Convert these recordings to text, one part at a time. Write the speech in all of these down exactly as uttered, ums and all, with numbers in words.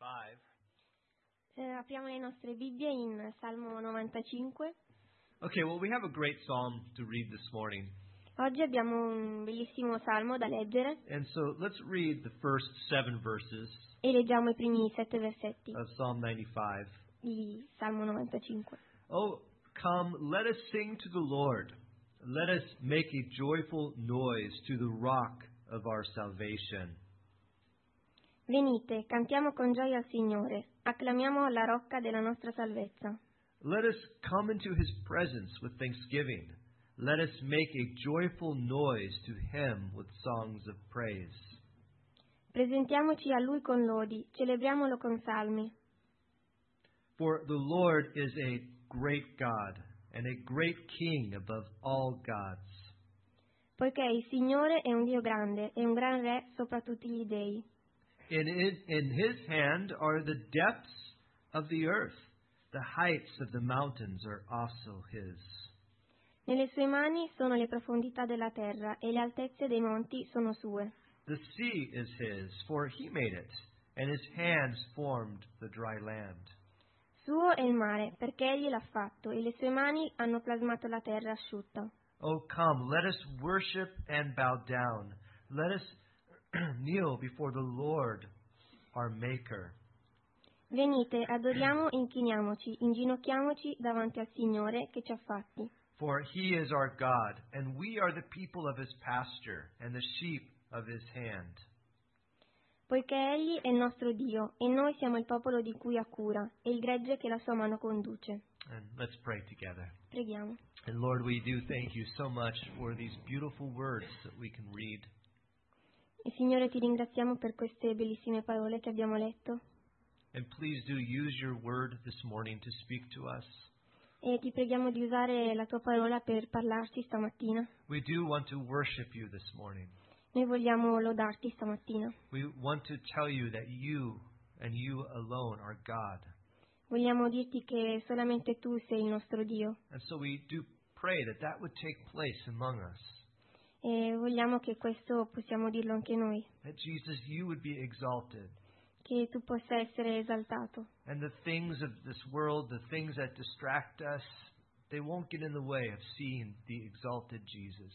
ninety-five. Eh, apriamo le nostre Bibbie in Salmo novantacinque. Okay, well, we have a great psalm to read this morning. Oggi abbiamo un bellissimo salmo da leggere And so let's read the first seven verses e leggiamo i primi sette versetti of Psalm ninety-five. di Salmo novantacinque. Oh, come, let us sing to the Lord. Let us make a joyful noise to the rock of our salvation. Venite, cantiamo con gioia al Signore, acclamiamo la rocca della nostra salvezza. Let us come into His presence with thanksgiving. Let us make a joyful noise to Him with songs of praise. Presentiamoci a Lui con lodi, celebriamolo con salmi. For the Lord is a great God and a great King above all gods. Poiché il Signore è un Dio grande e un gran Re sopra tutti gli dei. In, in, in His hand are the depths of the earth. The heights of the mountains are also His. Nelle sue mani sono le profondità della terra e le altezze dei monti sono sue. The sea is His, for He made it, and His hands formed the dry land. Suo è il mare, perché Egli l'ha fatto, e le sue mani hanno plasmato la terra asciutta. Oh, come, let us worship and bow down. Let us kneel before the Lord, our Maker. Venite, adoriamo, inchiniamoci, inginocchiamoci davanti al Signore che ci ha fatti. For He is our God, and we are the people of His pasture, and the sheep of His hand. Poiché Egli è il nostro Dio, e noi siamo il popolo di cui ha cura, e il gregge che la sua mano conduce. And let's pray together. Preghiamo. And Lord, we do thank You so much for these beautiful words that we can read. E Signore, ti ringraziamo per queste bellissime parole che abbiamo letto. And please do use Your word this morning to speak to us. E ti preghiamo di usare la tua parola per parlarci stamattina. We do want to worship You this morning. Noi vogliamo lodarti stamattina. We want to tell You that You and You alone are God. Vogliamo dirti che solamente tu sei il nostro Dio. And so we do pray that that would take place among us. E vogliamo che questo possiamo dirlo anche noi. That Jesus, You would be exalted. Che tu possa essere esaltato. And the things of this world, the things that distract us, they won't get in the way of seeing the exalted Jesus.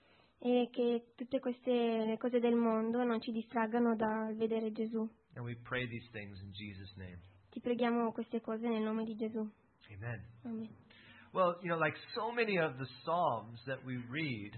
E che tutte queste le cose del mondo non ci distraggano dal vedere Gesù. And we pray these things in Jesus' name. Ti preghiamo queste cose nel nome di Gesù. Amen. Amen. Well, you know, like so many of the Psalms that we read,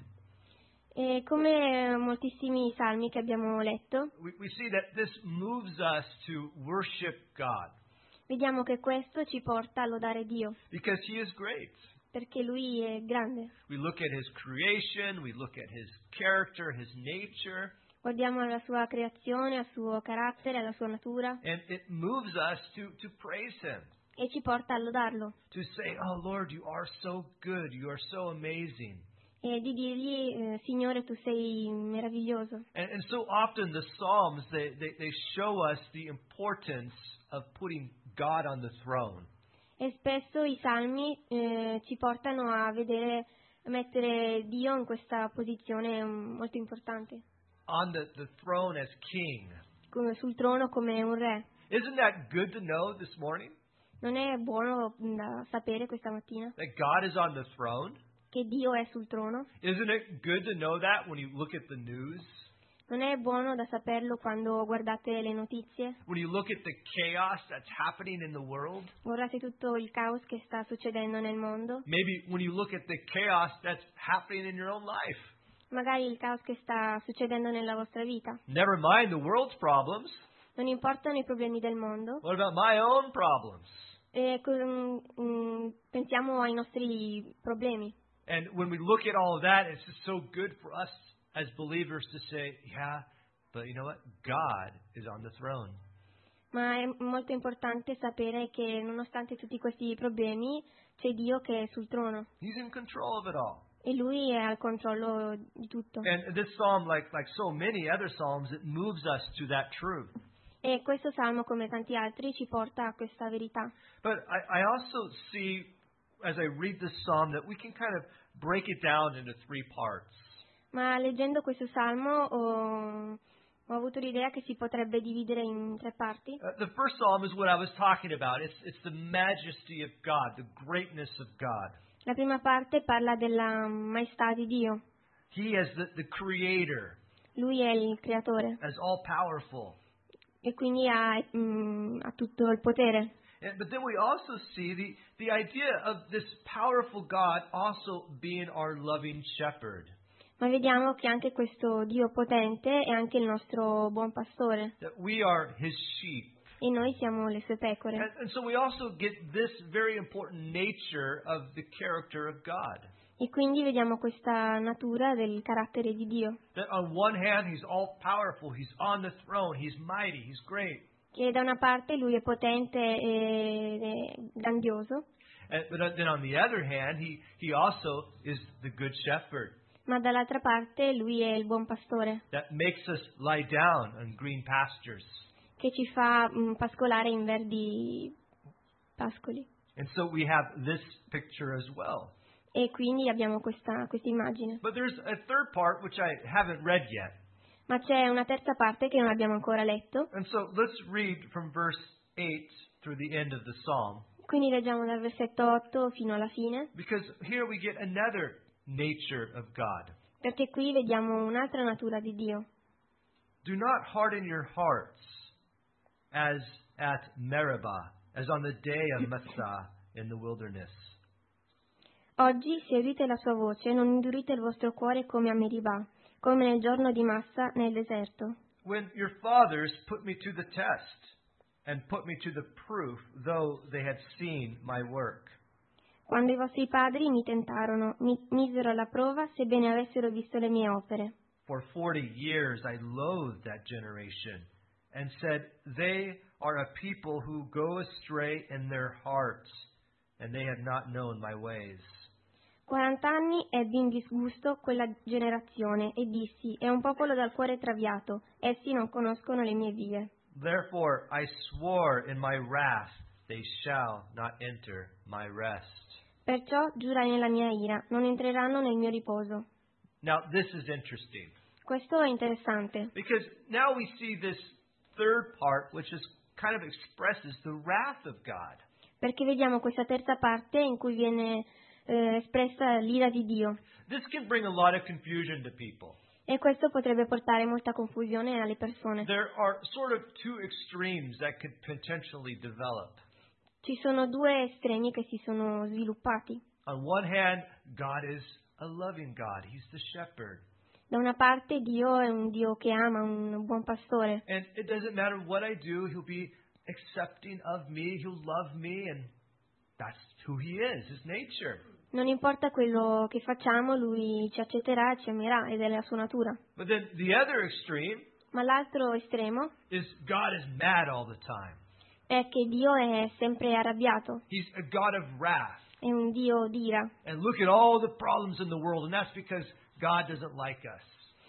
E come moltissimi salmi che abbiamo letto, we, we see that this moves us to worship God vediamo che questo ci porta a lodare Dio, because He is great. perché Lui è grande. We look at His creation, we look at His character, His nature, Guardiamo alla sua creazione, al suo carattere, alla sua natura and it moves us to, to praise Him, e ci porta a lodarlo to say, oh Lord, You are so good, You are so amazing. e di dirgli eh, Signore, tu sei meraviglioso. And, and so often the Psalms, they, they, they show us the importance of putting God on the throne. E spesso i salmi eh, ci portano a vedere, a mettere Dio in questa posizione mm, molto importante, On the, the throne as king. come sul trono come un re. Isn't that good to know this morning? Non è buono da sapere questa mattina That God is on the throne? che Dio è sul trono? Isn't it good to know that when you look at the news? Non è buono da saperlo quando guardate le notizie, When you look at the chaos that's happening in the world? guardate tutto il caos che sta succedendo nel mondo, Maybe when you look at the chaos that's happening in your own life? magari il caos che sta succedendo nella vostra vita. Never mind the world's problems. Non importano i problemi del mondo. What about my own problems? E, co- mm, pensiamo ai nostri problemi. And when we look at all of that, it's just so good for us as believers to say, yeah, but you know what? God is on the throne. Ma è molto importante sapere che nonostante tutti questi problemi c'è Dio che è sul trono He's in control of it all. e Lui è al controllo di tutto. And this psalm, like, like so many other psalms, it moves us to that truth. E questo salmo, come tanti altri, ci porta a questa verità. But I, I also see, as I read this psalm, that we can kind of break it down into three parts. Ma leggendo questo salmo oh, Ho avuto l'idea che si potrebbe dividere in tre parti. Uh, the first psalm is what I was talking about. It's, it's the majesty of God, the greatness of God. La prima parte parla della maestà di Dio. He as the, the creator, Lui è il creatore as all powerful. e quindi ha, mm, ha tutto il potere. And, but then we also see the, the idea of this powerful God also being our loving shepherd. Ma vediamo che anche questo Dio potente è anche il nostro buon pastore That we are his sheep. e noi siamo le sue pecore. And, and so we also get this very important nature of the character of God. E quindi vediamo questa natura del carattere di Dio, That on one hand, he's all powerful, he's on the throne, he's mighty, he's great. che da una parte lui è potente ed è grandioso, And, but then on the other hand, he, he also is the good shepherd ma dall'altra parte lui è il buon pastore that makes us lie down on green pastures. che ci fa mm, pascolare in verdi pascoli. And so we have this picture as well. E quindi abbiamo questa questa immagine. But there's a third part which I haven't read yet. Ma c'è una terza parte che non abbiamo ancora letto, And so let's read from verse eight through the end of the psalm. quindi leggiamo dal versetto otto fino alla fine, Because here we get another nature of God. perché qui vediamo un'altra natura di Dio. Do not harden your hearts as at Meribah, as on the day of Massah in the wilderness. Oggi, se udite la sua voce, non indurite il vostro cuore come a Meribah, come nel giorno di Massa nel deserto, When your fathers put me to the test and put me to the proof, though they had seen my work. quando i vostri padri mi tentarono, mi misero alla prova, sebbene avessero visto le mie opere. For forty years I loathed that generation and said, they are a people who go astray in their hearts, and they have not known my ways. Quarant'anni ebbi in disgusto quella generazione e dissi, è un popolo dal cuore traviato, essi non conoscono le mie vie. Therefore I swore in my wrath, they shall not enter my rest. Perciò giurai nella mia ira, non entreranno nel mio riposo. Now this is interesting, Questo è interessante, because now we see this third part, which is kind of expresses the wrath of God. perché vediamo questa terza parte in cui viene eh, espressa l'ira di Dio. This can bring a lot of confusion to people. E questo potrebbe portare molta confusione alle persone. There are sort of two extremes that could potentially develop. Ci sono due estremi che si sono sviluppati. On one hand, God is a loving God. He's the shepherd. Da una parte Dio è un Dio che ama, un buon pastore. And it doesn't matter what I do, he'll be accepting of me, he'll love me, and that's who he is, his nature. Non importa quello che facciamo, lui ci accetterà e ci amerà, ed è la sua natura. But then the other extreme Ma l'altro estremo is God is mad all the time. è che Dio è sempre arrabbiato, He's a God of wrath. è un Dio d'ira. And look at all the problems in the world, and that's because God doesn't like us.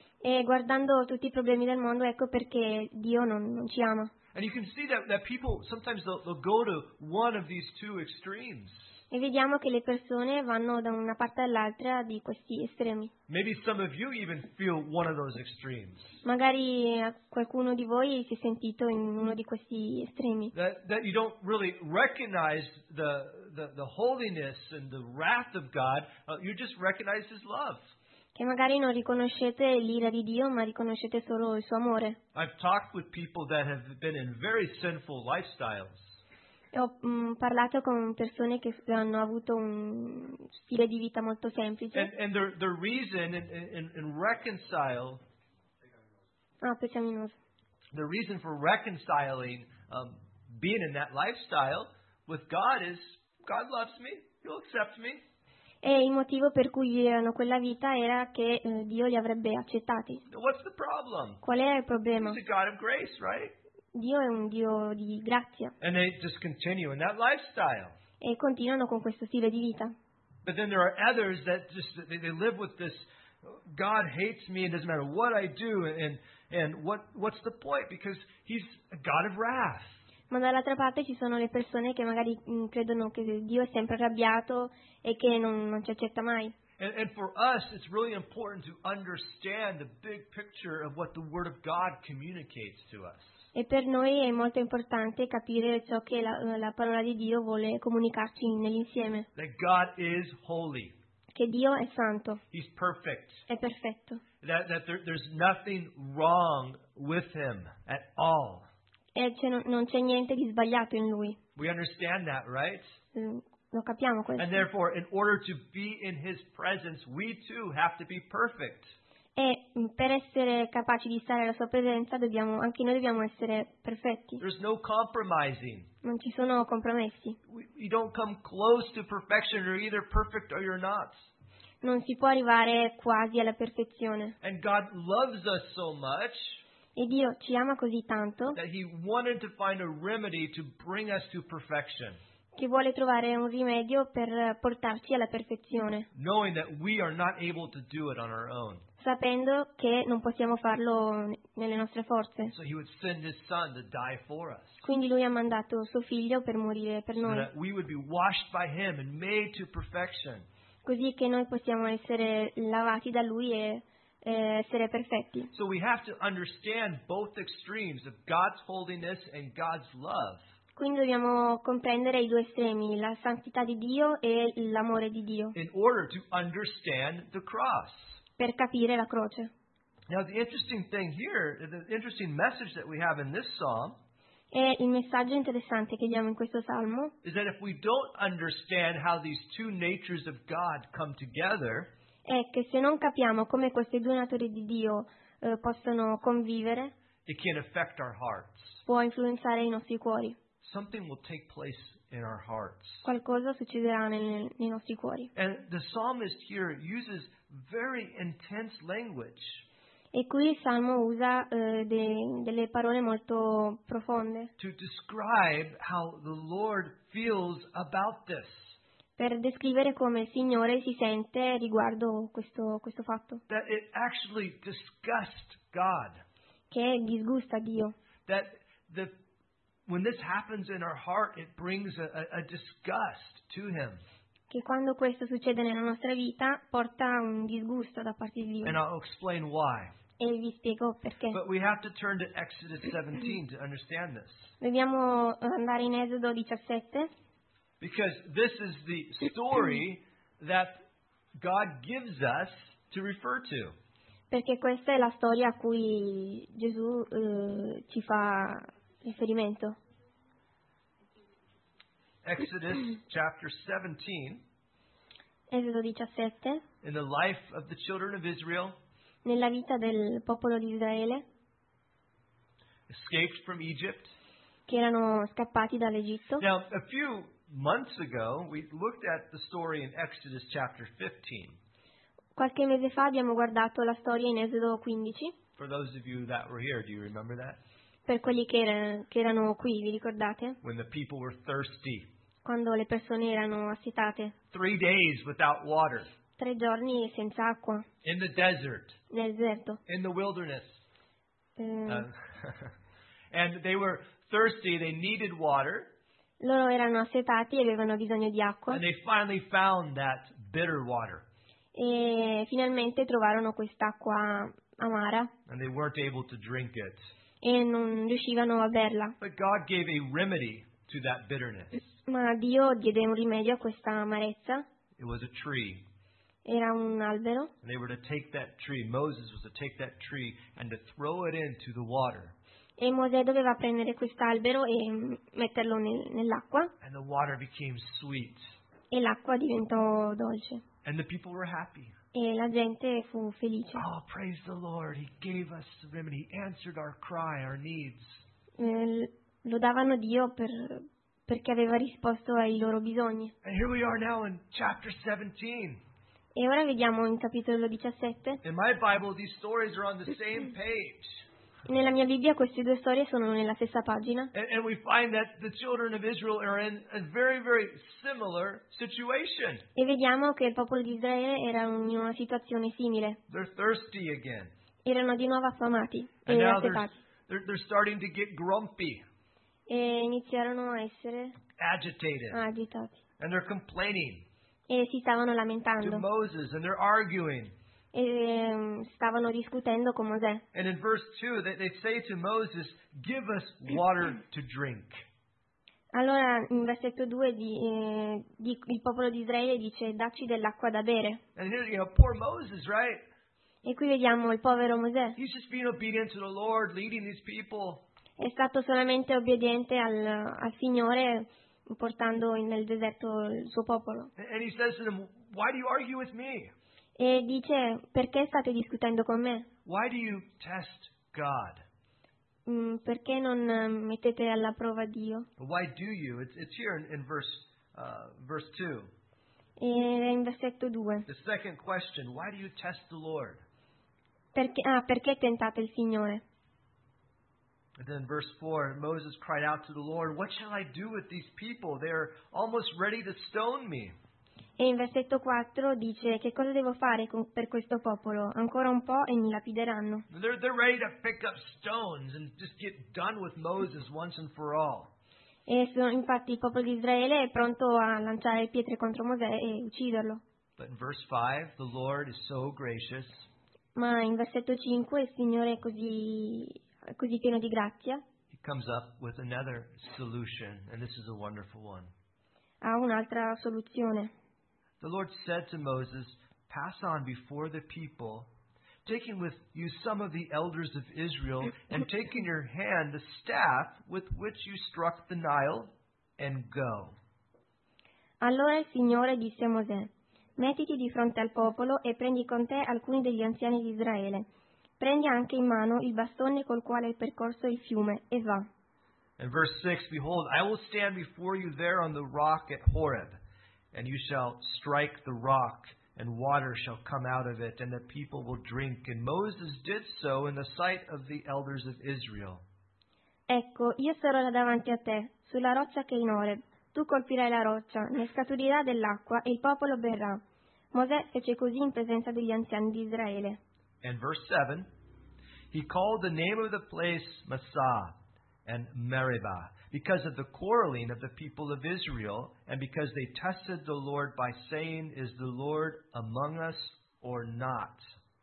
E guardando tutti i problemi del mondo, ecco perché Dio non, non ci ama. And you can see that, that people, sometimes they'll, they'll go to one of these two extremes. E vediamo che le persone vanno da una parte all'altra di questi estremi. Maybe some of you even feel one of those extremes. Magari eh, qualcuno di voi si è sentito in uno di questi estremi, That, that you don't really recognize the, the, the holiness and the wrath of God. Uh, you just recognize His love. che magari non riconoscete l'ira di Dio, ma riconoscete solo il suo amore. I've talked with people that have been in very sinful lifestyles. E ho mh, parlato con persone che hanno avuto un stile di vita molto semplice. And, and the, the reason in, in, in reconcile, Ah, peccaminoso. the reason for reconciling um, being in that lifestyle with God is God loves me. He'll accept me. E il motivo per cui vivevano quella vita era che eh, Dio li avrebbe accettati. What's the problem? Qual era il problema? He's a God of grace, right? Dio è un Dio di grazia And they just continue in that lifestyle. e continuano con questo stile di vita. But then there are others that just they, they live with this God hates me, it doesn't matter what I do, and and what what's the point? Because He's a God of wrath. Ma dall'altra parte ci sono le persone che magari mh, credono che Dio è sempre arrabbiato e che non, non ci accetta mai. And, and for us, it's really important to understand the big picture of what the Word of God communicates to us. E per noi è molto importante capire ciò che la, la parola di Dio vuole comunicarci nell'insieme. That God is holy. Che Dio è santo, He's perfect. è perfetto. That, that there, there's nothing wrong with Him at all. E c'è, non c'è niente di sbagliato in Lui. We understand that, right? Mm, Lo capiamo questo. And therefore, in order to be in His presence, we too have to be perfect. E mm, per essere capaci di stare alla sua presenza dobbiamo, anche noi dobbiamo essere perfetti. There's no compromising. Non ci sono compromessi. We, you don't come close to perfection. You're either perfect or you're not. Non si può arrivare quasi alla perfezione. And God loves us so much E Dio ci ama così tanto that He wanted to find a remedy to bring us to perfection, che vuole trovare un rimedio per portarci alla perfezione, knowing that we are not able to do it on our own. sapendo che non possiamo farlo nelle nostre forze. So He would send His Son to die for us, Quindi Lui ha mandato suo figlio per morire per so noi, that we would be washed by Him and made to perfection. così che noi possiamo essere lavati da Lui e eh, essere perfetti. So we have to understand both extremes of God's holiness and God's love. Quindi dobbiamo comprendere i due estremi, la santità di Dio e l'amore di Dio, in order to understand the cross. per capire la croce. Now, the interesting thing here, the interesting message that we have in this psalm, E il messaggio interessante che diamo in questo salmo is that if we don't understand how these two natures of God come together, è che se non capiamo come queste due nature di Dio eh, possono convivere, it can affect our hearts. può influenzare i nostri cuori. Something will take place in our hearts. Qualcosa succederà nel- nei nostri cuori. And the psalmist here uses very intense language. E qui il salmo usa eh, de- delle parole molto profonde To describe how the Lord feels about this. per descrivere come il Signore si sente riguardo questo, questo fatto, That it actually disgusts God. che disgusta Dio. That the when this happens in our heart, it brings a, a, a disgust to Him. Che quando questo succede nella nostra vita porta un disgusto da parte di Dio. And I'll explain why. E vi spiego perché. But we have to turn to Exodus seventeen to understand this. Dobbiamo andare in Esodo diciassette, Because this is the story that God gives us to refer to. perché questa è la storia a cui Gesù eh, ci fa riferimento. Exodus chapter seventeen, Esodo diciassette, in the life of the children of Israel, nella vita del popolo di Israele, escaped from Egypt. che erano scappati dall'Egitto. Now, a few months ago, we looked at the story in Exodus chapter fifteen. Qualche mese fa abbiamo guardato la storia in Esodo quindici, For those of you that were here, do you remember that? per quelli che, era- che erano qui, vi ricordate? When the people were thirsty. Quando le persone erano assetate, Three days without water. tre giorni senza acqua, In the desert. nel deserto. In the wilderness. Eh, Uh, and they were thirsty. They needed water. loro erano assetati e avevano bisogno di acqua And they finally found that bitter water. e finalmente trovarono quest'acqua amara And they weren't able to drink it. e non riuscivano a berla. But God gave a remedy to that bitterness. Ma Dio diede un rimedio a questa amarezza, It was a tree. era un albero And they were to take that tree. Moses was to take that tree and to throw it into the water. e Mosè doveva prendere quest'albero e mm, metterlo nel- nell'acqua And the water became sweet. e l'acqua diventò dolce And the people were happy. e la gente fu felice. Oh, praise the Lord. He gave us the remedy. He answered our cry, our needs. Eh, lodavano Dio per, perché aveva risposto ai loro bisogni. And here we are now in chapter seventeen. E ora vediamo in capitolo diciassette. In my Bible, these stories are on the same page. Nella mia Bibbia queste due storie sono nella stessa pagina And, and we find that the children of Israel are in a very, very similar situation. e vediamo che il popolo di Israele era in una situazione simile. They're thirsty again. Erano di nuovo affamati And e now they're, assetati they're, they're starting to get grumpy, e iniziarono a essere agitated, agitati and they're complaining. e si stavano to lamentando Moses, and they're arguing. e ehm, stavano discutendo con Mosè. And in verse two, they, they say to Moses, "Give us water to drink." Allora in versetto due di, eh, di- il popolo di Israele dice dacci dell'acqua da bere. And here, you know, poor Moses, right? E qui vediamo il povero Mosè. He's just being obedient to the Lord, leading these people. È stato solamente obbediente al, al Signore portando in- nel deserto il suo popolo. And and he says to them, "Why do you argue with me? E dice perché state discutendo con me? Why do you test God? Mm, perché non eh, mettete alla prova Dio? Why do you?" It's, it's here in, in verse uh, verse two. E in versetto due. The second question: Why do you test the Lord? Perché, ah, perché tentate il Signore? And then verse four, Moses cried out to the Lord, "What shall I do with these people? They are almost ready to stone me." E in versetto quattro dice che cosa devo fare con- per questo popolo? Ancora un po' e mi lapideranno. They're, they're ready to pick up stones and just get done with Moses once and for all. E sono- infatti il popolo di Israele è pronto a lanciare pietre contro Mosè e ucciderlo. But in verse five, the Lord is so gracious. Ma in versetto cinque il Signore è così, è così pieno di grazia, He comes up with another solution, and this is a wonderful one. ha un'altra soluzione. The Lord said to Moses, "Pass on before the people, taking with you some of the elders of Israel, and take in your hand the staff with which you struck the Nile, and go." Allora il Signore disse a Mosè, mettiti di fronte al popolo e prendi con te alcuni degli anziani di Israele. Prendi anche in mano il bastone col quale hai percorso il fiume e va. In verse six, "Behold, I will stand before you there on the rock at Horeb, and you shall strike the rock, and water shall come out of it, and the people will drink." And Moses did so in the sight of the elders of Israel. Ecco, io sarò là davanti a te, sulla roccia che è in Oreb. Tu colpirai la roccia, ne scaturirà dell'acqua e il popolo berrà. Mosè fece così in presenza degli anziani di Israele. And verse seven, "He called the name of the place Massah and Meribah, because of the quarreling of the people of Israel, and because they tested the Lord by saying, 'Is the Lord among us or not?'"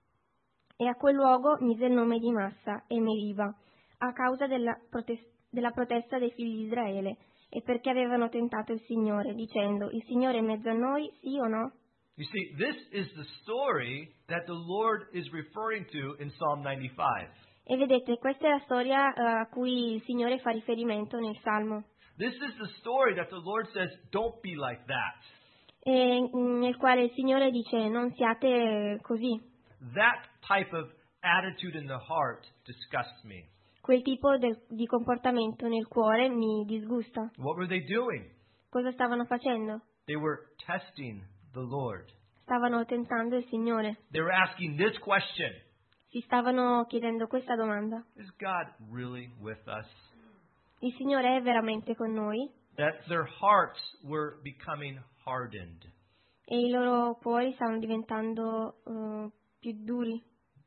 E a quel luogo mise il nome di Massa e Meriba, a causa della, protes- della protesta dei figli di Israele, e perché avevano tentato il Signore, dicendo, il Signore è in mezzo a noi, sì o no? You see, this is the story that the Lord is referring to in Psalm ninety-five. E vedete, questa è la storia eh, a cui il Signore fa riferimento nel Salmo, This is the story that the Lord says, "Don't be like that." e, mm, nel quale il Signore dice, non siate così. That type of attitude in the heart disgusts me. Quel tipo de- di comportamento nel cuore mi disgusta. What were they doing? Cosa stavano facendo? They were testing the Lord. Stavano tentando il Signore. They were asking this question: Si stavano chiedendo questa domanda. Is God really with us? Il Signore è veramente con noi? That their hearts were becoming hardened. E i loro cuori stavano diventando eh, più duri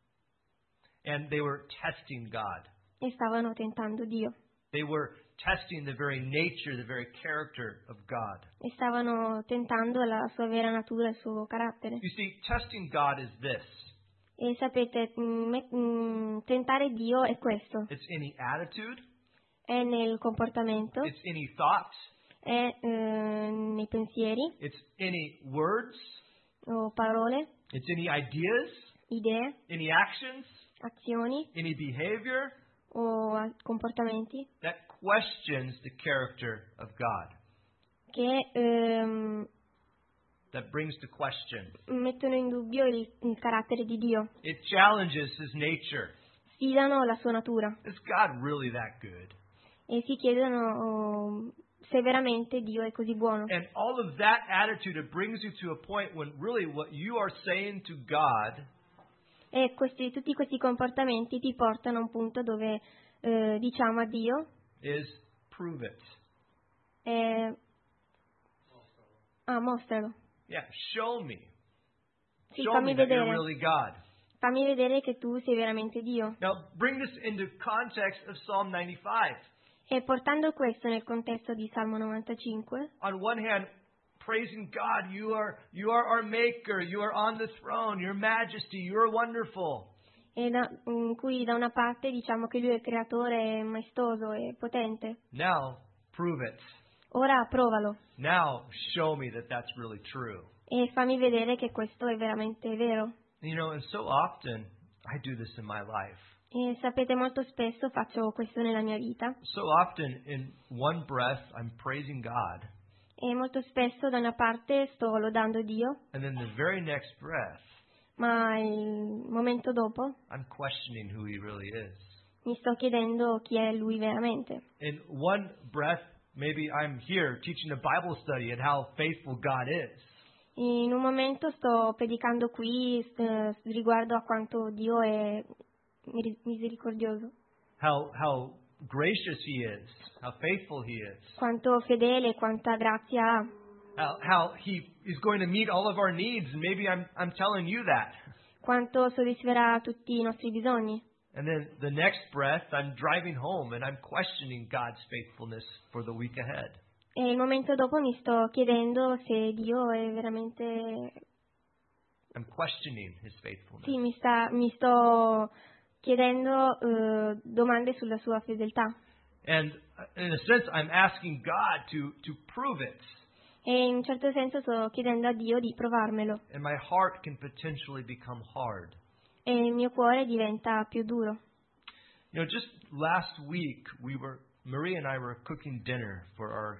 And they were testing God. e stavano tentando Dio. They were testing the very nature, the very character of God. E stavano tentando la sua vera natura, il suo carattere. You see, testing God is this. E sapete, mm, me- mm, tentare Dio è questo. It's any attitude, È nel comportamento, it's any thoughts, è eh, nei pensieri it's any words, o parole, it's any ideas, idee, any actions, azioni any behavior o a- comportamenti that questions the character of God, che ehm, that brings to question. mettono in dubbio il, il carattere di Dio, It challenges His nature. sfidano la sua natura Is God really that good? e si chiedono oh, se veramente Dio è così buono. And all of that attitude, it brings you to a point when really what you are saying to God E questi, tutti questi comportamenti ti portano a un punto dove eh, diciamo a Dio, is prove it. eh, ah, mostralo, Yeah, show me. sì, Show fammi me that you're vedere, really God. fammi vedere che tu sei veramente Dio. Now, bring this into context of Psalm ninety-five. E portando questo nel contesto di Salmo novantacinque, On one hand, praising God. You are, you are our maker. You are on the throne. Your majesty. You are wonderful. E da, in cui da una parte diciamo che lui è il creatore, è maestoso e potente. Now, prove it. Ora provalo Now, show me that that's really true. e fammi vedere che questo è veramente vero. You know, and so often, I do this in my life. E sapete, molto spesso faccio questo nella mia vita. So often, in one breath, I'm praising God. E molto spesso da una parte sto lodando Dio, And then the very next breath, ma il momento dopo I'm questioning who He really is. mi sto chiedendo chi è Lui veramente. In one breath, maybe I'm here teaching a Bible study and how faithful God is. In un momento sto predicando qui eh, riguardo a quanto Dio è miri- misericordioso, How how gracious He is, how faithful He is, quanto fedele, quanta grazia ha, how how He is going to meet all of our needs, and maybe I'm I'm telling you that. quanto soddisferà tutti i nostri bisogni. And then the next breath, I'm driving home and I'm questioning God's faithfulness for the week ahead. E il momento dopo mi sto chiedendo se Dio è veramente... I'm questioning His faithfulness. Sì, mi, sta, mi sto chiedendo eh, domande sulla sua fedeltà. And in a sense, I'm asking God to to prove it. E in un certo senso sto chiedendo a Dio di provarmelo. And my heart can potentially become hard. E il mio cuore diventa più duro. You know, just last week, we were, Maria and I were cooking dinner for our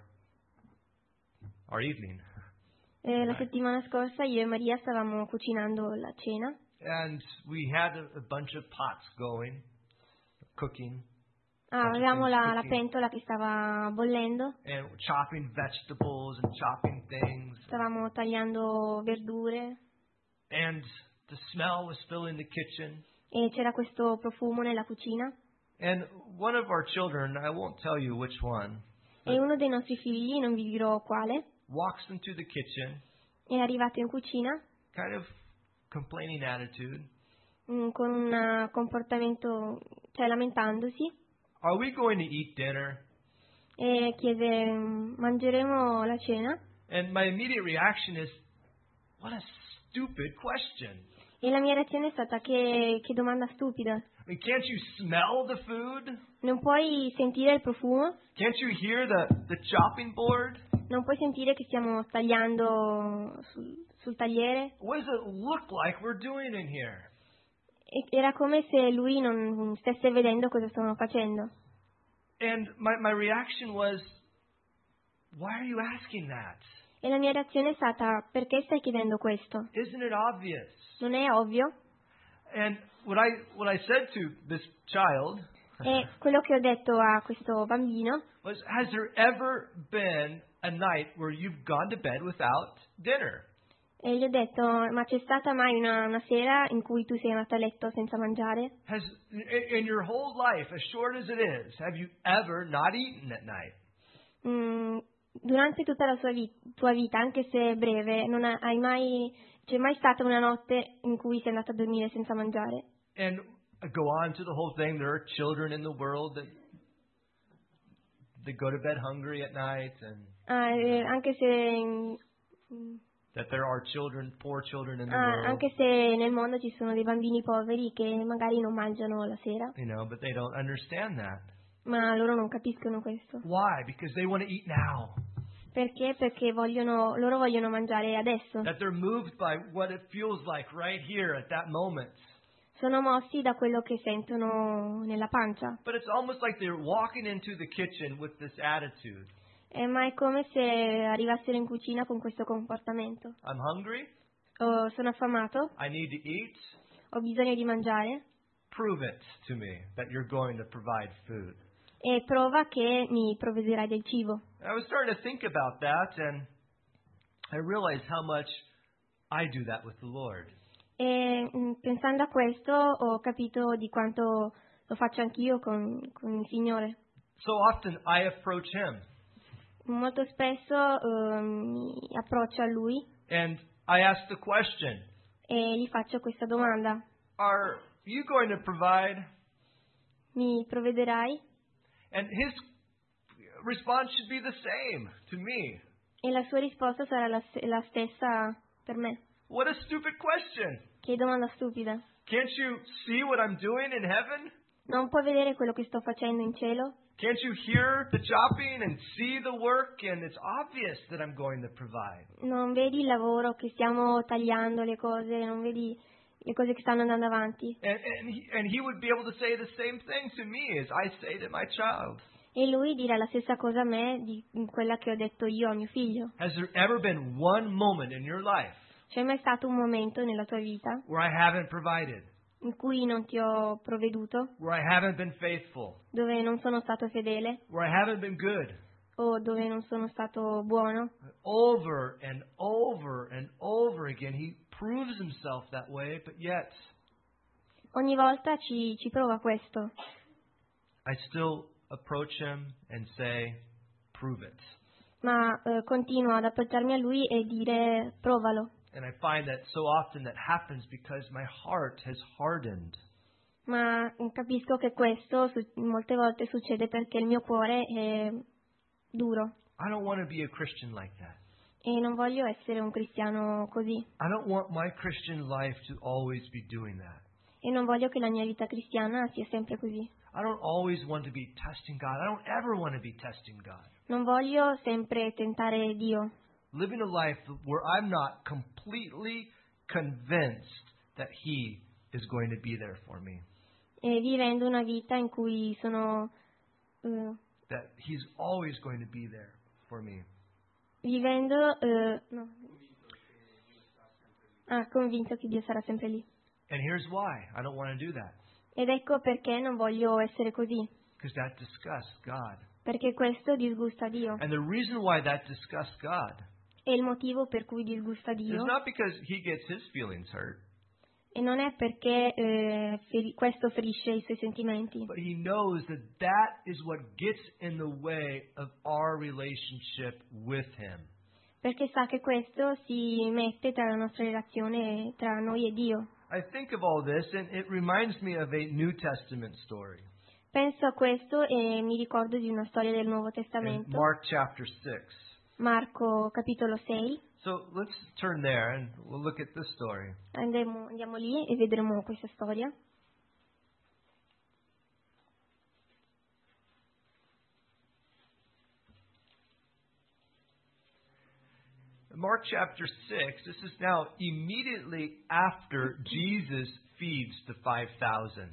our evening. E la settimana scorsa io e Maria stavamo cucinando la cena. And we had a, a bunch of pots going, cooking, Ah, Bunch of avevamo things la, la cooking. pentola che stava bollendo, and chopping vegetables and chopping things. stavamo tagliando verdure And the smell was filling the kitchen. e c'era questo profumo nella cucina. And one of our children, I won't tell you which one, E uno dei nostri figli, non vi dirò quale, walks into the kitchen, è arrivato in cucina kind of complaining attitude. mm, con un eh, comportamento, cioè lamentandosi, Are we going to eat dinner? e chiese: "Mm, mangeremo la cena?" And my immediate reaction is, what a stupid question. E la mia reazione è stata: che, che domanda stupida. I mean, can't you smell the food? Non puoi sentire il profumo? Can't you hear the, the chopping board? Non puoi sentire che stiamo tagliando sul, sul tagliere? What does it look like we're doing in here? E- era come se lui non stesse vedendo cosa stavano facendo. And my, my reaction was, why are you asking that? E la mia reazione è stata: perché stai chiedendo questo? Isn't it obvious? Non è ovvio? And what I what I said to this child E quello che ho detto a questo bambino was, has there ever been a night where you've gone to bed without dinner? e gli ho detto: ma c'è stata mai una, una sera in cui tu sei andato a letto senza mangiare? Has in in your whole life, as short as it is, have you ever not eaten at night? Mm, durante tutta la sua vi- tua vita, anche se è breve, non ha- hai mai, c'è mai stata una notte in cui sei andato a dormire senza mangiare? And I go on to the whole thing. There are children in the world that they go to bed hungry at night, and Ah, eh, anche se mm, that there are children, poor children in the ah, world, anche se nel mondo ci sono dei bambini poveri che magari non mangiano la sera, you know, but they don't understand that. ma loro non capiscono questo. Why? Because they want to eat now. Perché? Perché vogliono, loro vogliono mangiare adesso. That they're moved by what it feels like right here at that moment. Sono mossi da quello che sentono nella pancia. But it's almost like they're walking into the kitchen with this attitude. Eh, ma è come se arrivassero in cucina con questo comportamento. I'm hungry. Oh, sono affamato, I need to eat. ho bisogno di mangiare Prove it to me that you're going to provide food. e prova che mi provvederai del cibo. I was starting to think about that, and I realized how much I do that with the Lord. E mm, pensando a questo ho capito di quanto lo faccio anch'io con, con il Signore. So often I approach Him, Molto spesso eh, mi approccio a Lui and I ask the question, e gli faccio questa domanda: are you going to provide? mi provvederai? And His response should be the same to me. E la sua risposta sarà la, la stessa per me. What a stupid question. Che domanda stupida. Can't you see what I'm doing in heaven? Non puoi vedere quello che sto facendo in cielo? Can't you hear the chopping and see the work? And it's obvious that I'm going to provide. Non vedi il lavoro che stiamo tagliando le cose, non vedi le cose che stanno andando avanti? And, and, he, and he would be able to say the same thing to me as I say to my child. E lui dirà la stessa cosa a me di quella che ho detto io a mio figlio. Has there ever been one moment in your life C'è mai stato un momento nella tua vita where I haven't provided, in cui non ti ho provveduto, where I haven't been faithful, dove non sono stato fedele where I haven't been good? o dove non sono stato buono? Over and over and over again, he proves himself that way, but yet Ogni volta ci, ci prova questo, I still approach him and say, prove it. ma eh, continuo ad approcciarmi a lui e dire provalo. And I find that so often that happens because my heart has hardened. Ma capisco che questo su- molte volte succede perché il mio cuore è duro I don't want to be a Christian like that. e non voglio essere un cristiano così I don't want my Christian life to always be doing that. e non voglio che la mia vita cristiana sia sempre così. I don't always want to be testing God. I don't ever want to be testing God. Non voglio sempre tentare Dio. Living a life where I'm not completely convinced that He is going to be there for me. E vivendo una vita in cui sono eh, That He's always going to be there for me. vivendo eh, no. ah, convinto che Dio sarà sempre lì. And here's why I don't want to do that. Ed ecco perché non voglio essere così, Because that disgusts God. perché questo disgusta Dio. And the reason why that disgusts God E il motivo per cui disgusta is Dio not because He gets His feelings hurt, e non è perché eh, feri- questo ferisce i suoi sentimenti, but He knows that that is what gets in the way of our relationship with Him. perché sa che questo si mette tra la nostra relazione tra noi e Dio. I think of all this, and it reminds me of a New Testament story. Penso a questo e mi ricordo di una storia del Nuovo In Testamento, Mark chapter six. Marco capitolo sei. So let's turn there and we'll look at this story. Andremo, andiamo lì e vedremo questa storia. Mark chapter six, this is now immediately after Jesus feeds the five thousand.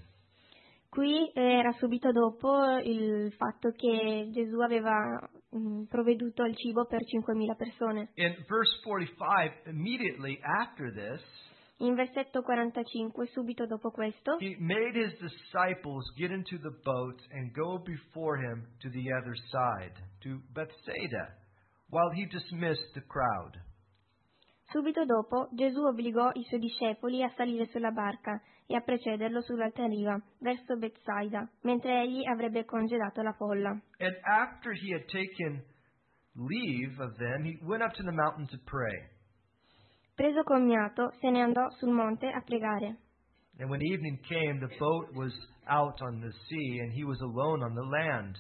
Qui era subito dopo il fatto che Gesù aveva mm, provveduto il cibo per cinquemila persone. In verse forty-five, immediately after this, In versetto quarantacinque, subito dopo questo, he made his disciples get into the boat and go before him to the other side, to Bethsaida, while he dismissed the crowd. subito dopo Gesù obbligò i suoi discepoli a salire sulla barca e a precederlo sull'altra riva, verso Betsaida, mentre egli avrebbe congedato la folla. And after he had taken leave of them, he went up to the mountain to pray. Preso commiato, se ne andò sul monte a pregare. And when evening came, the boat was out on the sea, and he was alone on the land.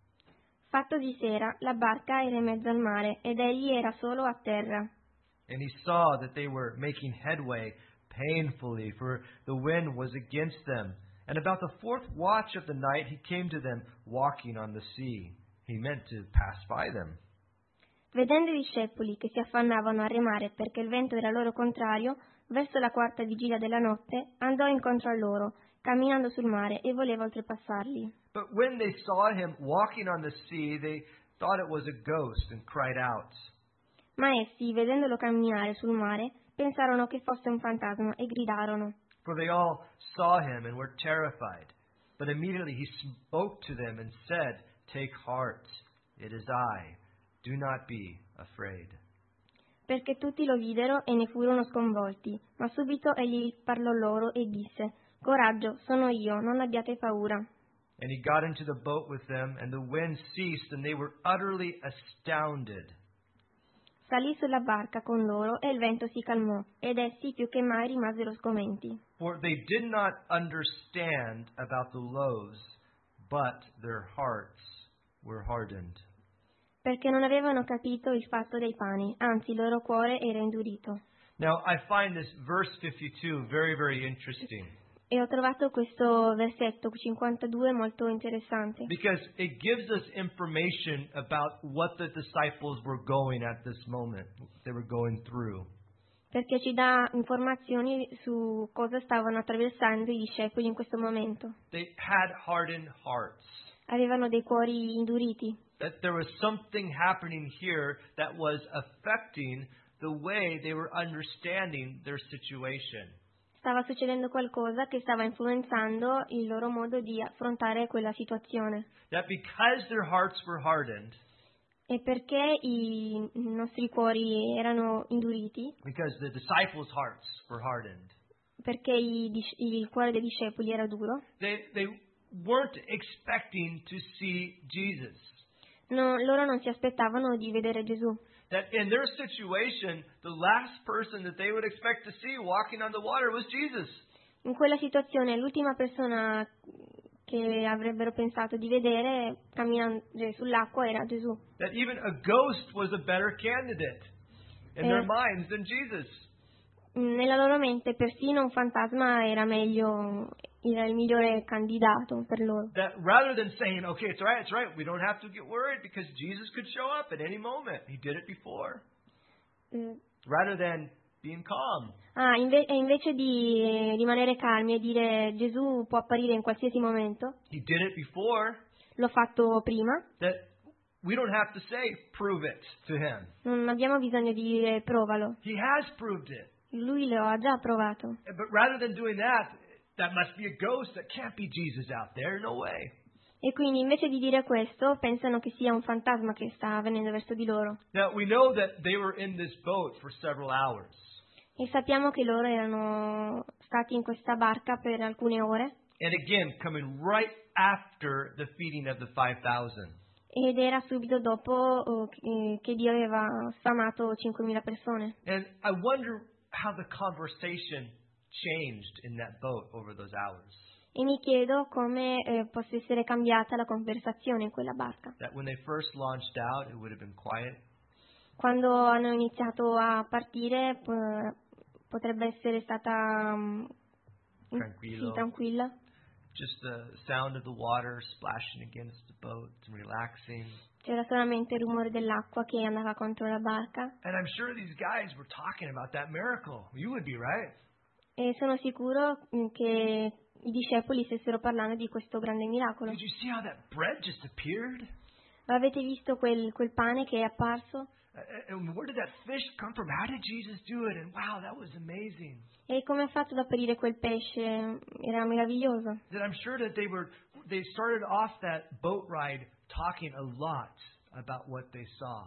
Fattosi sera, la barca era in mezzo al mare ed egli era solo a terra. And he saw that they were making headway painfully, for the wind was against them. And about the fourth watch of the night he came to them walking on the sea. He meant to pass by them. Vedendo i discepoli che si affannavano a remare perché il vento era loro contrario, verso la quarta vigilia della notte andò incontro a loro, camminando sul mare, e voleva oltrepassarli. But when they saw him walking on the sea, they thought it was a ghost and cried out. Ma essi, vedendolo camminare sul mare, pensarono che fosse un fantasma e gridarono. For they all saw him and were terrified. But immediately he spoke to them and said, "Take heart, it is I. Do not be afraid." Perché tutti lo videro e ne furono sconvolti, ma subito egli parlò loro e disse: "Coraggio, sono io, non abbiate paura." And he got into the boat with them, and the wind ceased, and they were utterly astounded. Salì sulla barca con loro e il vento si calmò, ed essi più che mai rimasero sgomenti. For they did not understand about the loaves, but their hearts were hardened. perché non avevano capito il fatto dei pani, anzi il loro cuore era indurito. Now, I find this verse fifty-two very, very interesting E ho trovato questo versetto cinquantadue molto interessante, because it gives us information about what the disciples were going at this moment, they were going through. perché ci dà informazioni su cosa stavano attraversando i discepoli in questo momento. They had hardened hearts. Avevano dei cuori induriti, That there was something happening here that was affecting the way they were understanding their situation. stava succedendo qualcosa che stava influenzando il loro modo di affrontare quella situazione. That because their hearts were hardened, E perché i nostri cuori erano induriti, because the disciples' hearts were hardened, perché i dis- il cuore dei discepoli era duro, they, they weren't expecting to see Jesus. no- loro non si aspettavano di vedere Gesù. That in their situation, the last person that they would expect to see walking on the water was Jesus. In quella situazione l'ultima persona che avrebbero pensato di vedere camminare sull'acqua era Gesù. That even a ghost was a better candidate in their Eh. minds than Jesus. Nella loro mente persino un fantasma era meglio, era il migliore candidato per loro. That rather than saying, okay, it's all right, it's all right, we don't have to get worried because Jesus could show up at any moment. He did it before. Eh, Rather than being calm. Ah, inve- e invece di rimanere calmi e dire Gesù può apparire in qualsiasi momento, He did it before. l'ho fatto prima, That we don't have to say, prove it to him. non abbiamo bisogno di dire provalo, He has proved it. lui lo ha già provato. But rather than doing that, that must be a ghost. That can't be Jesus out there. No way. E quindi invece di dire questo pensano che sia un fantasma che sta venendo verso di loro. Now, we know that they were in this boat for several hours. E sappiamo che loro erano stati in questa barca per alcune ore And again, coming right after the feeding of the five thousand. ed era subito dopo oh, che- che Dio aveva sfamato cinquemila persone. And I wonder how the conversation changed in that boat over those hours. E mi chiedo come eh, possa essere cambiata la conversazione in quella barca. That when they first launched out, it would have been quiet. Quando hanno iniziato a partire po- potrebbe essere stata mm, Tranquillo. sì, tranquilla. Just the sound of the water splashing against the boat and relaxing. C'era solamente il rumore dell'acqua che andava contro la barca. And I'm sure these guys were talking about that miracle. You would be, right? E sono sicuro mm, che i discepoli stessero parlando di questo grande miracolo. Did you see how that bread just appeared? Avete visto quel, quel pane che è apparso? Uh, And where did that fish come from? How did Jesus do it? And wow, that was amazing. E come ha fatto ad apparire quel pesce? Era meraviglioso. That I'm sure that they were, they started off that boat ride talking a lot about what they saw.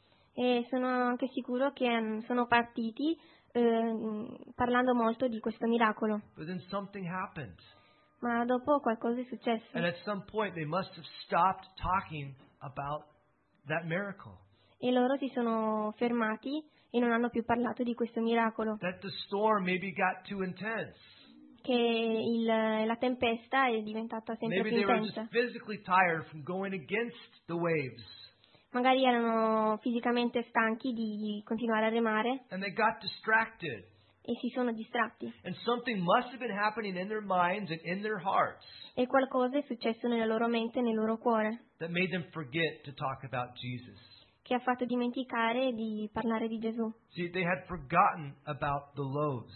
E sono anche sicuro che mm, sono partiti eh, parlando molto di questo miracolo. But then something happened. Ma dopo qualcosa è successo. And at some point, they must have stopped talking about that miracle. E loro si sono fermati e non hanno più parlato di questo miracolo. That the storm maybe got too intense. Che il- la tempesta è diventata sempre Maybe più they were intensa. just physically tired from going against the waves. Magari erano fisicamente stanchi di continuare a remare And they got distracted. e si sono distratti. And something must have been happening in their minds and in their hearts E qualcosa è successo nella loro mente e nel loro cuore that made them forget to talk about Jesus. che ha fatto dimenticare di parlare di Gesù. See, they had forgotten about the loaves,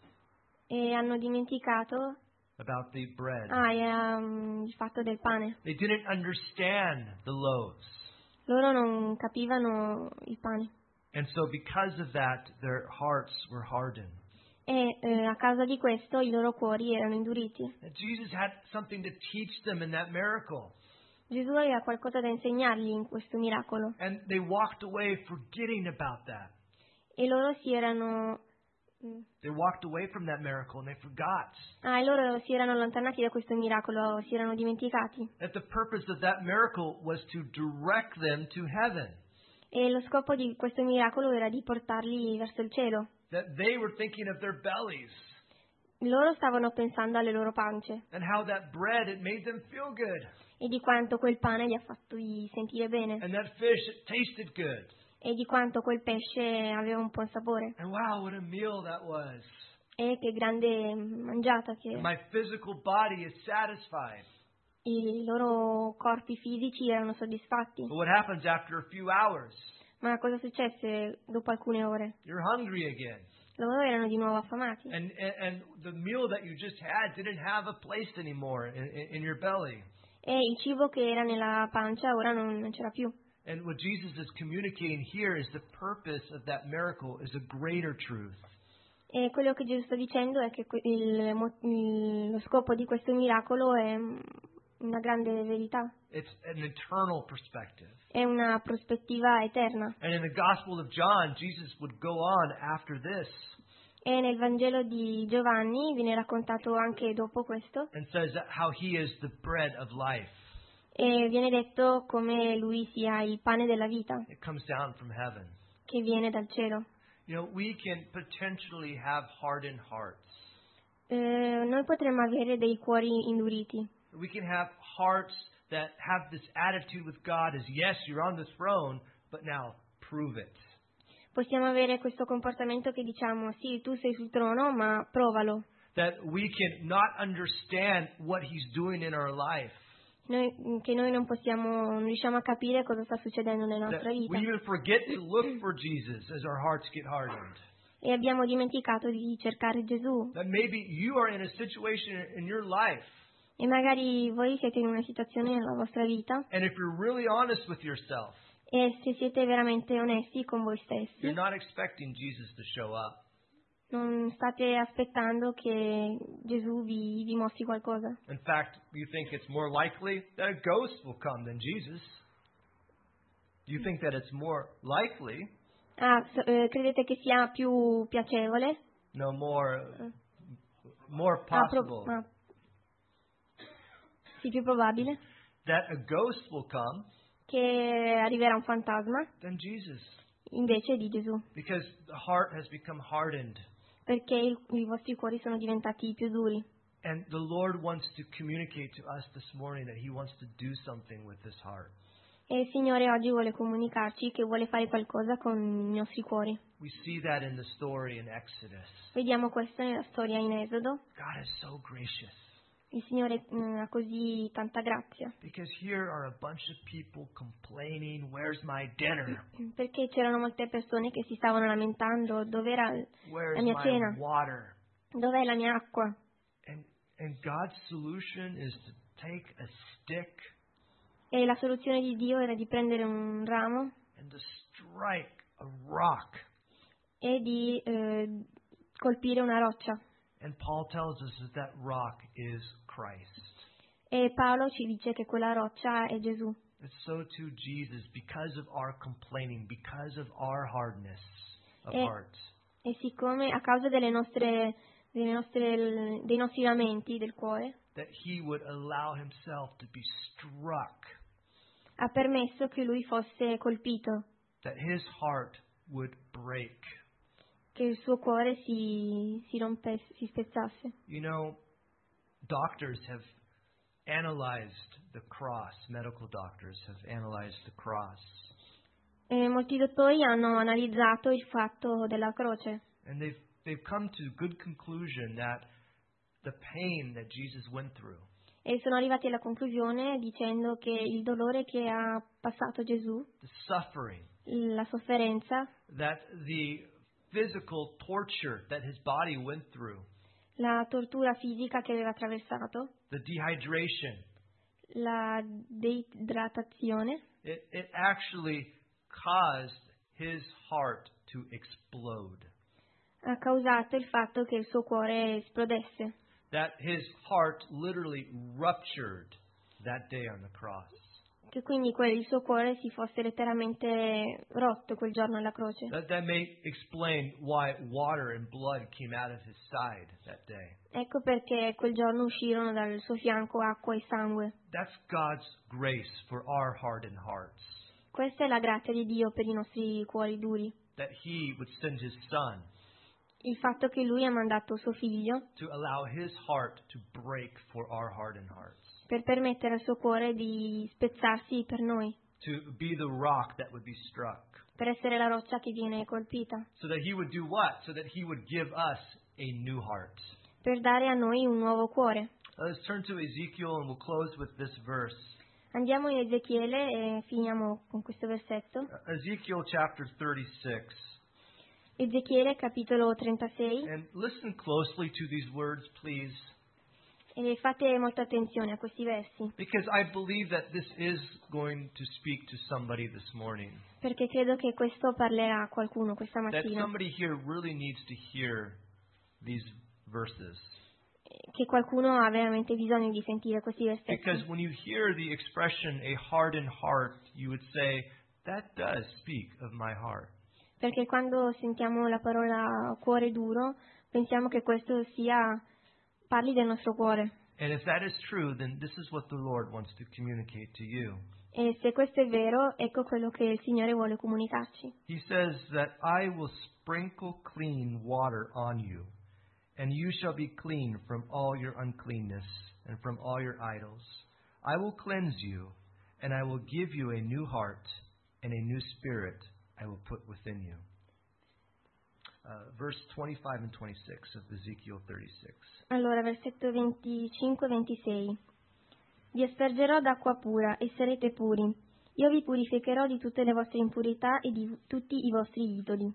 E hanno dimenticato about the bread. ah, e, um, il fatto del pane. They didn't understand the loaves. Loro non capivano il pane. And so because of that, their hearts were hardened. E eh, a causa di questo i loro cuori erano induriti. And Jesus had something to teach them in that miracle. Gesù aveva qualcosa da insegnargli in questo miracolo And they walked away forgetting about that. e loro si erano mm, They walked away from that miracle and they forgot ah, e loro si erano allontanati da questo miracolo, si erano dimenticati. that the purpose of that miracle was to direct them to heaven. E lo scopo di questo miracolo era di portarli verso il cielo. That they were thinking of their bellies Loro stavano pensando alle loro pance and how that bread, it made them feel good. e di quanto quel pane gli ha fatto sentire bene, And that fish, it tasted good. e di quanto quel pesce aveva un buon sapore. And wow, what a meal that was. E che grande mangiata che And my physical body is satisfied. i loro corpi fisici erano soddisfatti. But what happens after a few hours? Ma cosa successe dopo alcune ore? You're hungry again. Loro erano di nuovo affamati. And, and, and the meal that you just had didn't have a place anymore in, in, in your belly. E il cibo che era nella pancia ora non, non c'era più. And what Jesus is communicating here is the purpose of that miracle is a greater truth. E quello che Gesù sta dicendo è che que- il, mo- il- lo scopo di questo miracolo è una grande verità, It's an eternal perspective. è una prospettiva eterna. And in the Gospel of John, Jesus would go on after this E nel Vangelo di Giovanni viene raccontato anche dopo questo, and says that how he is the bread of life. e viene detto come lui sia il pane della vita It comes down from heaven. che viene dal cielo. You know, we can potentially have hardened hearts. Eh, noi potremmo avere dei cuori induriti, We can have hearts that have this attitude with God as, yes, you're on the throne, but now prove it. possiamo avere questo comportamento che diciamo sì, tu sei sul trono, ma provalo. That we can not understand what he's doing in our life. Noi, che noi non possiamo, non riusciamo a capire cosa sta succedendo nella That nostra we vita, even forget to look for Jesus as our hearts get hardened. e abbiamo dimenticato di cercare Gesù. That maybe you are in a situation in your life, E magari voi siete in una situazione nella vostra vita, and if you're really honest with yourself, e se siete veramente onesti con voi you're stessi, not expecting Jesus to show up. non state aspettando che Gesù vi, vi mostri qualcosa. In fact, you think it's more likely that a ghost will come than Jesus. You think that it's more likely, Ah, so- eh, credete che sia più piacevole? no more, more Ah, pro- possible, ah. Sì, più probabile that a ghost will come che arriverà un fantasma than Jesus, invece di Gesù, because the heart has become hardened. perché il- i vostri cuori sono diventati più duri. And the Lord wants to communicate to us this morning that He wants to do something with this heart. E il Signore oggi vuole comunicarci che vuole fare qualcosa con i nostri cuori. We see that in the story in Exodus. Vediamo questo nella storia in Esodo. God is so gracious, Il Signore mm, ha così tanta grazia, because here are a bunch of people complaining, where's my dinner? perché c'erano molte persone che si stavano lamentando: dov'era l- Where's la mia my cena? water? Dov'è la mia acqua? And and God's solution is to take a stick E la soluzione di Dio era di prendere un ramo and to strike a rock. e di eh, colpire una roccia. And Paul tells us that that rock is Christ. E Paolo ci dice che quella roccia è Gesù. It's so too Jesus, because of our complaining, because of our hardness of Eh. heart. E siccome a causa delle nostre, delle nostre, dei nostri lamenti del cuore, That he would allow himself to be struck, ha permesso che lui fosse colpito, that his heart would break. che il suo cuore si, si rompesse, si spezzasse. You know, doctors have analyzed the cross, medical doctors have analyzed the cross, E molti dottori hanno analizzato il fatto della croce and they've they've come to good conclusion that the pain that Jesus went through, e sono arrivati alla conclusione dicendo che il dolore che ha passato Gesù, the suffering, la sofferenza, that the physical torture that his body went through, la tortura fisica che aveva attraversato, the dehydration, la deidratazione, it, it actually caused his heart to explode. ha causato il fatto che il suo cuore esplodesse, That his heart literally ruptured that day on the cross. che quindi quel, il suo cuore si fosse letteralmente rotto quel giorno alla croce. That, that may explain why water and blood came out of his side that day. Ecco perché quel giorno uscirono dal suo fianco acqua e sangue. That's God's grace for our hardened hearts. Questa è la grazia di Dio per i nostri cuori duri. That he would send his son Il fatto che Lui ha mandato suo figlio to allow his heart to break for our hardened hearts. per permettere al suo cuore di spezzarsi per noi, to be the rock that would be struck. per essere la roccia che viene colpita, So that he would do what? So that he would give us a new heart. per dare a noi un nuovo cuore. Uh, let's turn to Ezekiel and we'll close with this verse. Andiamo in Ezechiele e finiamo con questo versetto. Uh, Ezekiel chapter thirty-six. Ezechiele capitolo trentasei. And listen closely to these words, please. E fate molta attenzione a questi versi, Because I believe that this is going to speak to somebody this morning. perché credo che questo parlerà a qualcuno questa That mattina, somebody here really needs to hear these verses. che qualcuno ha veramente bisogno di sentire questi Because versetti. when you hear the expression, a hardened heart, you would say, that does speak of my heart. Perché quando sentiamo la parola cuore duro, pensiamo che questo sia parli del nostro cuore. And if that is true, then this is what the Lord wants to communicate to you. E se questo è vero, ecco quello che il Signore vuole comunicarci. He says that I will sprinkle clean water on you, and you shall be clean from all your uncleanness and from all your idols. I will cleanse you, and I will give you a new heart, and a new spirit I will put within you. Uh, verse twenty-five and twenty-six of Ezekiel thirty-six. Allora, versetto venticinque ventisei. Vi aspergerò d'acqua pura e sarete puri. Io vi purificherò di tutte le vostre impurità e di tutti i vostri idoli.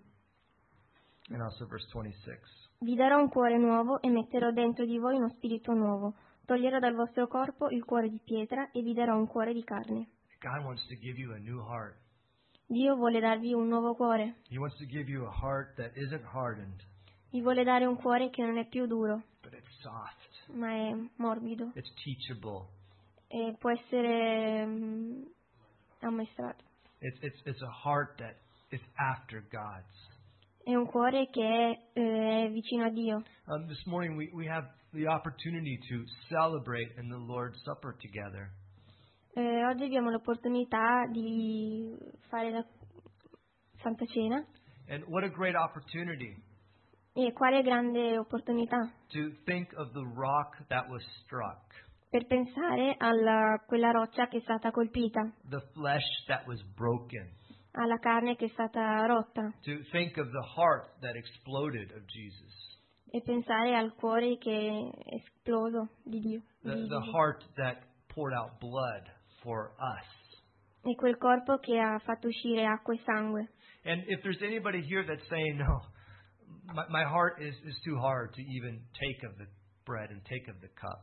And also verse twenty-six. Vi darò un cuore nuovo e metterò dentro di voi uno spirito nuovo. Toglierò dal vostro corpo il cuore di pietra e vi darò un cuore di carne. God wants to give you a new heart. Dio vuole darvi un nuovo cuore. He wants to give you a heart that isn't hardened, Vi vuole dare un cuore che non è più duro, but it's soft. ma è morbido It's teachable. e può essere mm, ammaestrato. It's, it's, it's a heart that is after God's. È un cuore che è, eh, è vicino a Dio. Um, this morning we, we have the opportunity to celebrate in the Lord's Supper together. Eh, oggi abbiamo l'opportunità di fare la Santa Cena. And what a great opportunity E quale grande opportunità to think of the rock that was struck, per pensare a quella roccia che è stata colpita, the flesh that was broken, alla carne che è stata rotta, to think of the heart that exploded of Jesus, e pensare al cuore che è esploso di Dio. the, di the Dio. heart that poured out blood for us. E quel corpo che ha fatto uscire acqua e sangue. And if there's anybody here that's saying, no, my, my heart is, is too hard to even take of the bread and take of the cup.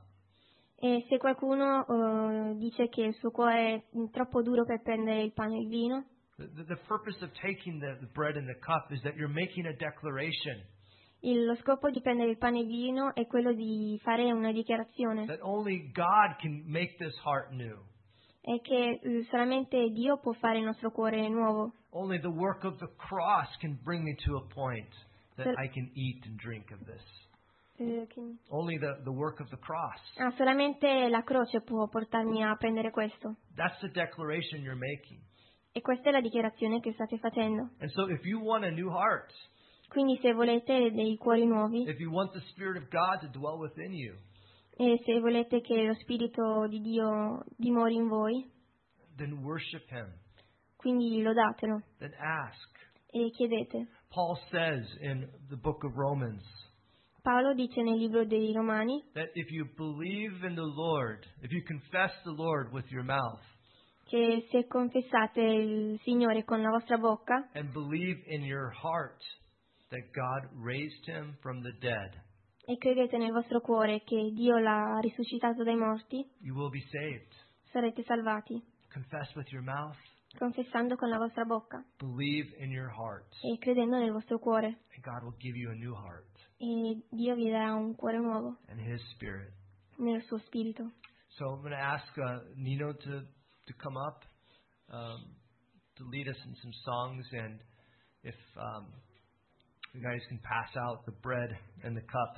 E se qualcuno eh, dice che il suo cuore è troppo duro per prendere il pane e il vino, The, the, the purpose of taking the, the bread and the cup is that you're making a declaration il, lo scopo di prendere il pane e il vino è quello di fare una dichiarazione. that only God can make this heart new. È che eh, solamente Dio può fare il nostro cuore nuovo. Only the work of the cross can bring me to a point that Sol- I can eat and drink of this. Eh, che- Only the, the work of the cross. Ah, solamente la croce può portarmi a prendere questo. That's the declaration you're making. E questa è la dichiarazione che state facendo. And so if you want a new heart, Quindi se volete dei cuori nuovi if you want the Spirit of God to dwell within you, e se volete che lo Spirito di Dio dimori in voi, then worship Him. quindi lodatelo Then ask. e chiedete. Paul says in the book of Romans Paolo dice nel libro dei Romani that if you believe in the Lord, if you confess the Lord with your mouth che se confessate il Signore con la vostra bocca and believe in your heart that God raised Him from the dead, e credete nel vostro cuore che Dio l'ha risuscitato dai morti, you will be saved. sarete salvati, Confess with your mouth, confessando con la vostra bocca believe in your heart, e credendo nel vostro cuore. and God will give you a new heart E Dio vi darà un cuore nuovo and His Spirit. nel suo spirito. So I'm going to ask uh, Nino to, to come up um, to lead us in some songs, and if um, you guys can pass out the bread and the cup.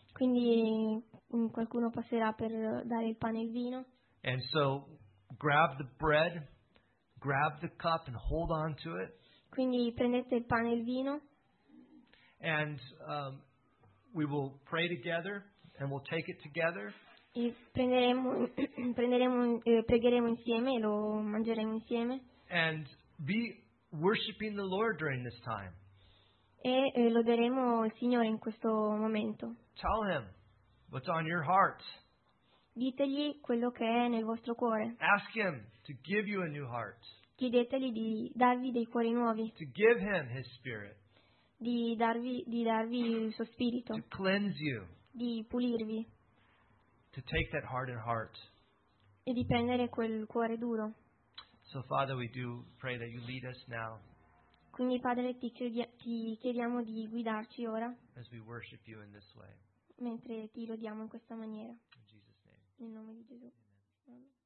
Quindi mm, qualcuno passerà per dare il pane e il vino. And so grab the bread, grab the cup, and hold on to it. Quindi prendete il pane e il vino And um, we will pray together, and we'll take it together. E prenderemo, prenderemo eh, pregheremo insieme e lo mangeremo insieme. And be worshiping the Lord during this time. E eh, loderemo il Signore in questo momento. Tell Him what's on your heart. Ditegli quello che è nel vostro cuore. Ask Him to give you a new heart. Chiedeteli di darvi dei cuori nuovi, To give Him His Spirit. di darvi, di darvi il suo spirito, To cleanse you. di pulirvi To take that hardened heart. e di prendere quel cuore duro. So, Father, we do pray that you lead us now Quindi, Padre, ti, chiedi- ti chiediamo di guidarci ora, as we worship you in this way. mentre ti lodiamo in questa maniera. In Jesus' name. Nel nome di Gesù. Amen.